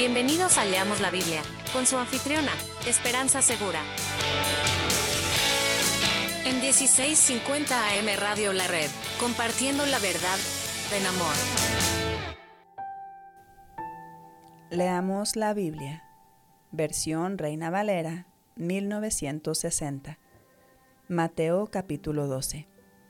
Bienvenidos a Leamos la Biblia, con su anfitriona, Esperanza Segura. En 1650 AM Radio La Red, compartiendo la verdad en amor. Leamos la Biblia, versión Reina Valera, 1960. Mateo capítulo 12.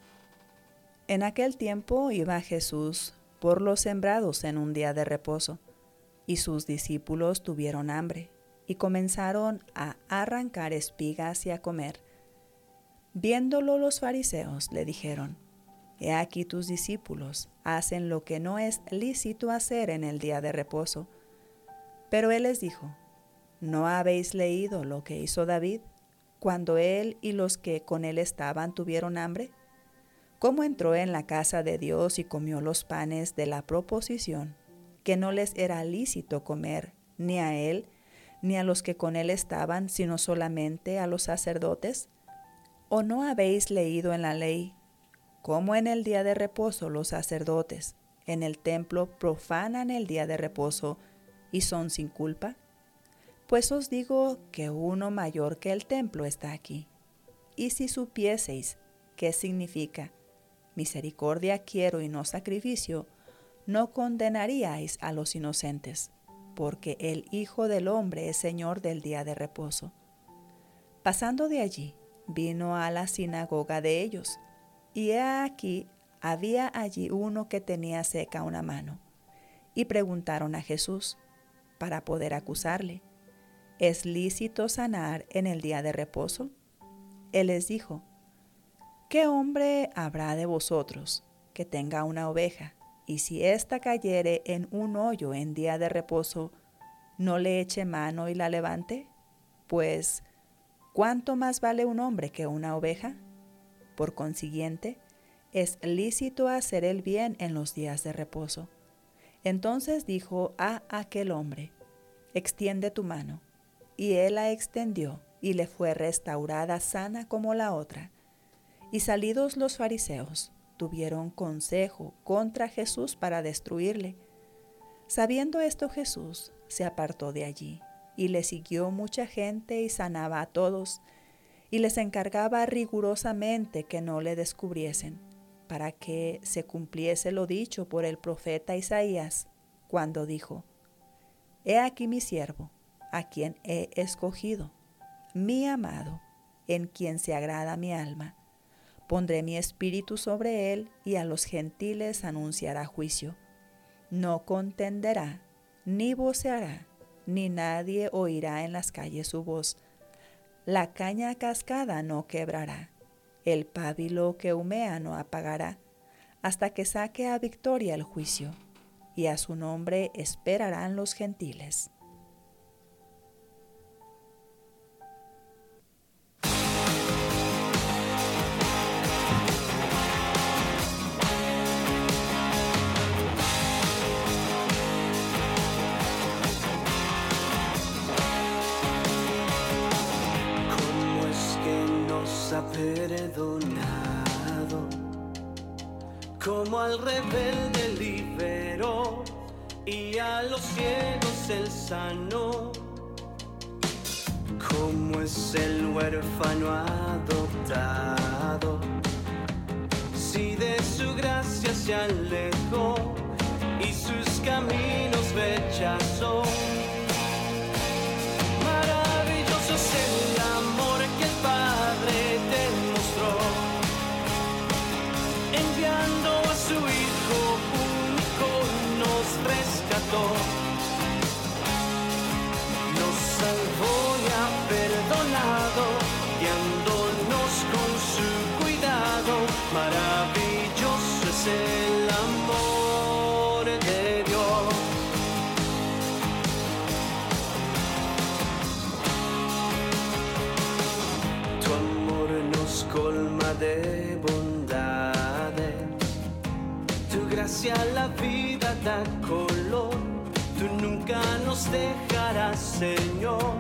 En aquel tiempo iba Jesús por los sembrados en un día de reposo, y sus discípulos tuvieron hambre, y comenzaron a arrancar espigas y a comer. Viéndolo los fariseos le dijeron: He aquí tus discípulos hacen lo que no es lícito hacer en el día de reposo. Pero él les dijo: ¿No habéis leído lo que hizo David, cuando él y los que con él estaban tuvieron hambre? ¿Cómo entró en la casa de Dios y comió los panes de la proposición, que no les era lícito comer, ni a él, ni a los que con él estaban, sino solamente a los sacerdotes? ¿O no habéis leído en la ley cómo en el día de reposo los sacerdotes en el templo profanan el día de reposo y son sin culpa? Pues os digo que uno mayor que el templo está aquí. Y si supieseis qué significa misericordia quiero y no sacrificio, no condenaríais a los inocentes, porque el Hijo del Hombre es Señor del día de reposo. Pasando de allí, vino a la sinagoga de ellos, y he aquí había allí uno que tenía seca una mano, y preguntaron a Jesús, para poder acusarle: ¿Es lícito sanar en el día de reposo? Él les dijo: ¿Qué hombre habrá de vosotros que tenga una oveja, y si ésta cayere en un hoyo en día de reposo, no le eche mano y la levante? Pues, ¿cuánto más vale un hombre que una oveja? Por consiguiente, es lícito hacer el bien en los días de reposo. Entonces dijo a aquel hombre: Extiende tu mano. Y él la extendió, y le fue restaurada sana como la otra. Y salidos los fariseos, tuvieron consejo contra Jesús para destruirle. Sabiendo esto, Jesús se apartó de allí, y le siguió mucha gente y sanaba a todos, y les encargaba rigurosamente que no le descubriesen, para que se cumpliese lo dicho por el profeta Isaías, cuando dijo: He aquí mi siervo, a quien he escogido, mi amado, en quien se agrada mi alma. Pondré mi espíritu sobre él, y a los gentiles anunciará juicio. No contenderá, ni voceará, ni nadie oirá en las calles su voz. La caña cascada no quebrará, el pábilo que humea no apagará, hasta que saque a victoria el juicio, y a su nombre esperarán los gentiles. Ha perdonado, como al rebelde liberó, y a los ciegos él sanó, como es el huérfano adoptado. Si de su gracia se alejó y sus caminos rechazó, maravilloso es el amor que el Padre demostró, enviando a su Hijo único nos rescató, nos salvó y ha perdonado, guiándonos con su cuidado. Maravilloso es el amor de Dios. Tu amor nos colma de bondades, tu gracia a la vida da color, tú nunca nos dejarás, Señor.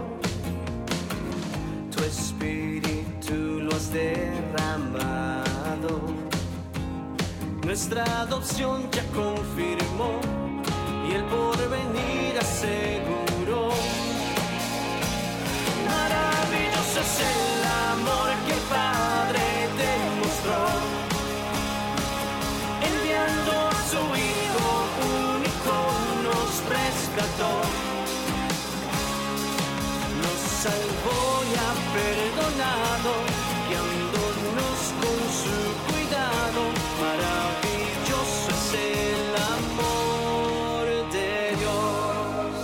Tu espíritu lo has derramado, nuestra adopción ya confirmó, y el porvenir aseguró. rescató, nos salvó y ha perdonado, guiándonos con su cuidado. Maravilloso es el amor de Dios.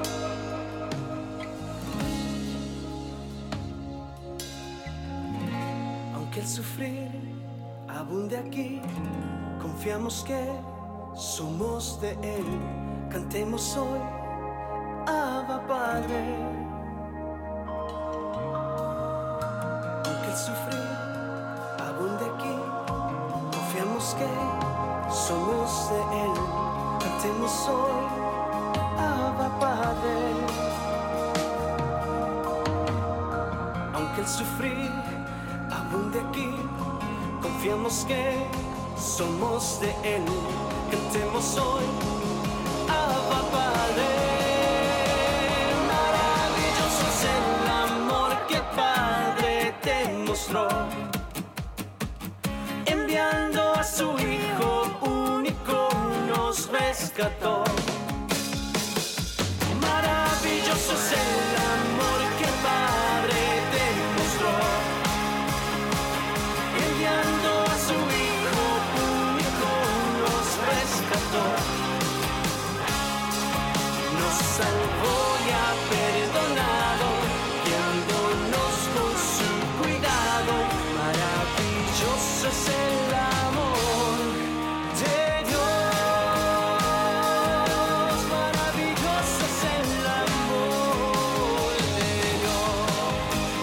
Aunque el sufrir abunde aquí, confiamos que somos de Él. Cantemos hoy, Abba Padre. Aunque el sufrir abunde aquí, confiamos que somos de Él. Cantemos hoy, Abba Padre. Aunque el sufrir abunde aquí, confiamos que somos de Él. Cantemos hoy, Abba Padre. Maravilloso es el amor que el Padre te mostró, enviando a su Hijo único nos rescató. Maravilloso es el amor que el Padre te mostró, enviando a su Hijo único nos rescató, nos salvó y ha perdonado, guiándonos con su cuidado. Maravilloso es el amor de Dios, maravilloso es el amor de Dios.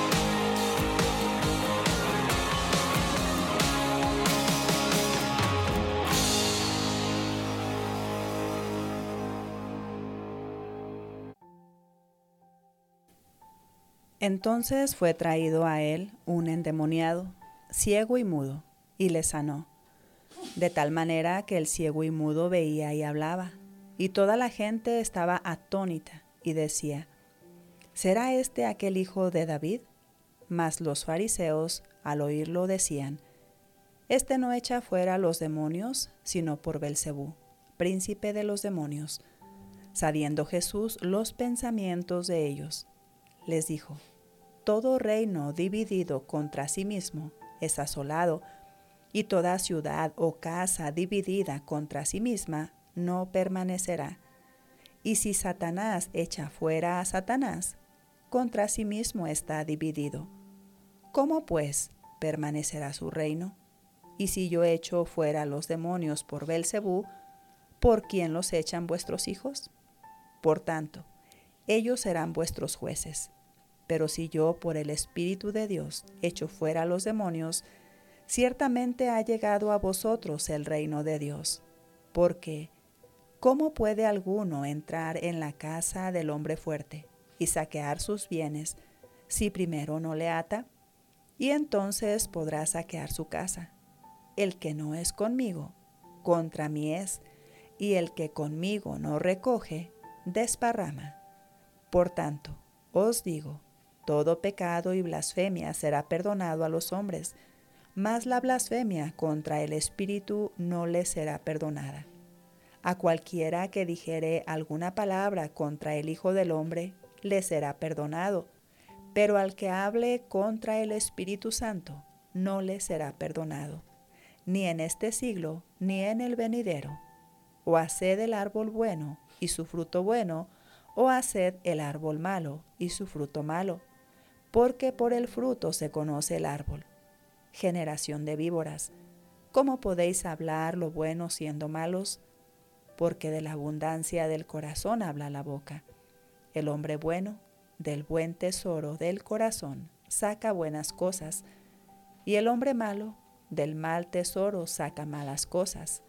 Entonces fue traído a él un endemoniado, ciego y mudo, y le sanó, de tal manera que el ciego y mudo veía y hablaba, y toda la gente estaba atónita y decía: ¿será este aquel hijo de David? Mas los fariseos, al oírlo, decían: este no echa fuera los demonios, sino por Belcebú, príncipe de los demonios. Sabiendo Jesús los pensamientos de ellos, les dijo: todo reino dividido contra sí mismo es asolado, y toda ciudad o casa dividida contra sí misma no permanecerá. Y si Satanás echa fuera a Satanás, contra sí mismo está dividido. ¿Cómo pues permanecerá su reino? Y si yo echo fuera los demonios por Belcebú, ¿por quién los echan vuestros hijos? Por tanto, ellos serán vuestros jueces. Pero si yo por el Espíritu de Dios echo fuera los demonios, ciertamente ha llegado a vosotros el reino de Dios. Porque, ¿cómo puede alguno entrar en la casa del hombre fuerte y saquear sus bienes si primero no le ata? Y entonces podrá saquear su casa. El que no es conmigo, contra mí es, y el que conmigo no recoge, desparrama. Por tanto, os digo, todo pecado y blasfemia será perdonado a los hombres, mas la blasfemia contra el Espíritu no le será perdonada. A cualquiera que dijere alguna palabra contra el Hijo del Hombre, le será perdonado, pero al que hable contra el Espíritu Santo, no le será perdonado, ni en este siglo, ni en el venidero. O haced el árbol bueno y su fruto bueno, o haced el árbol malo y su fruto malo, porque por el fruto se conoce el árbol. Generación de víboras, ¿cómo podéis hablar lo bueno siendo malos? Porque de la abundancia del corazón habla la boca. El hombre bueno, del buen tesoro del corazón, saca buenas cosas, y el hombre malo, del mal tesoro saca malas cosas.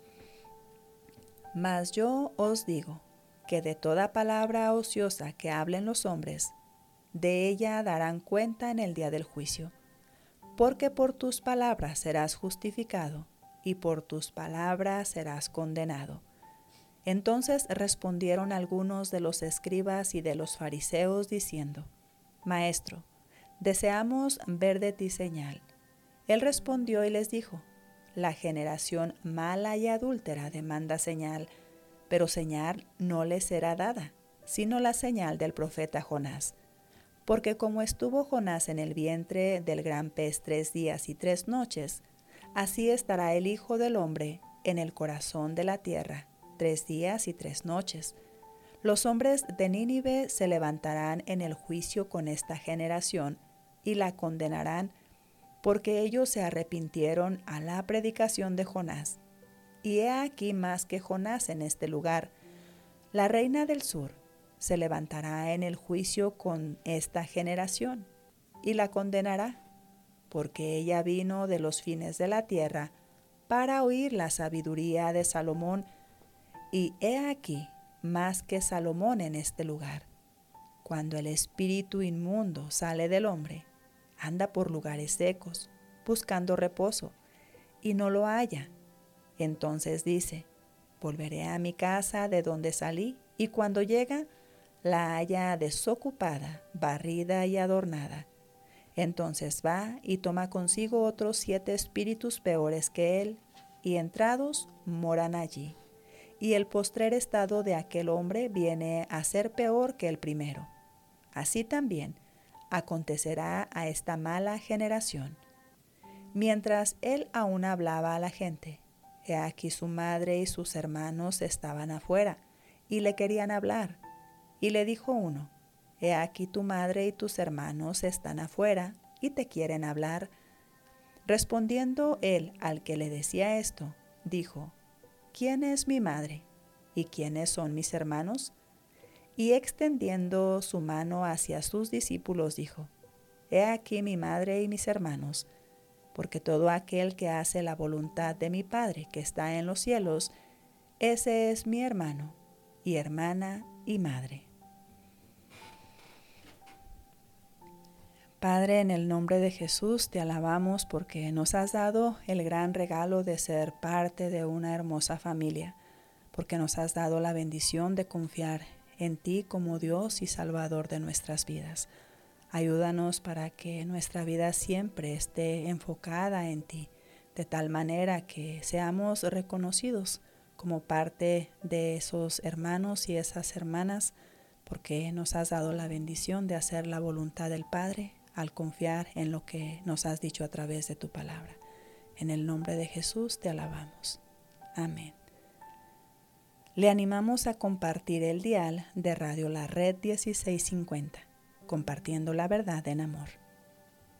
Mas yo os digo que de toda palabra ociosa que hablen los hombres, de ella darán cuenta en el día del juicio, porque por tus palabras serás justificado, y por tus palabras serás condenado. Entonces respondieron algunos de los escribas y de los fariseos diciendo: Maestro, deseamos ver de ti señal. Él respondió y les dijo: La generación mala y adúltera demanda señal, pero señal no les será dada, sino la señal del profeta Jonás. Porque como estuvo Jonás en el vientre del gran pez 3 días y 3 noches, así estará el Hijo del Hombre en el corazón de la tierra 3 días y 3 noches. Los hombres de Nínive se levantarán en el juicio con esta generación y la condenarán, porque ellos se arrepintieron a la predicación de Jonás. Y he aquí más que Jonás en este lugar. La reina del sur se levantará en el juicio con esta generación y la condenará, porque ella vino de los fines de la tierra para oír la sabiduría de Salomón, y he aquí más que Salomón en este lugar. Cuando el espíritu inmundo sale del hombre, anda por lugares secos, buscando reposo, y no lo halla. Entonces dice: volveré a mi casa de donde salí, y cuando llega, la halla desocupada, barrida y adornada. Entonces va y toma consigo otros 7 espíritus peores que él, y entrados moran allí. Y el postrer estado de aquel hombre viene a ser peor que el primero. Así también acontecerá a esta mala generación. Mientras él aún hablaba a la gente, he aquí su madre y sus hermanos estaban afuera, y le querían hablar. Y le dijo uno: he aquí tu madre y tus hermanos están afuera, y te quieren hablar. Respondiendo él al que le decía esto, dijo: ¿quién es mi madre? ¿Y quiénes son mis hermanos? Y extendiendo su mano hacia sus discípulos, dijo: he aquí mi madre y mis hermanos, porque todo aquel que hace la voluntad de mi Padre que está en los cielos, ese es mi hermano, y hermana, y madre. Padre, en el nombre de Jesús te alabamos porque nos has dado el gran regalo de ser parte de una hermosa familia, porque nos has dado la bendición de confiar en ti como Dios y Salvador de nuestras vidas. Ayúdanos para que nuestra vida siempre esté enfocada en ti, de tal manera que seamos reconocidos como parte de esos hermanos y esas hermanas, porque nos has dado la bendición de hacer la voluntad del Padre al confiar en lo que nos has dicho a través de tu palabra. En el nombre de Jesús te alabamos. Amén. Le animamos a compartir el dial de Radio La Red 1650, compartiendo la verdad en amor.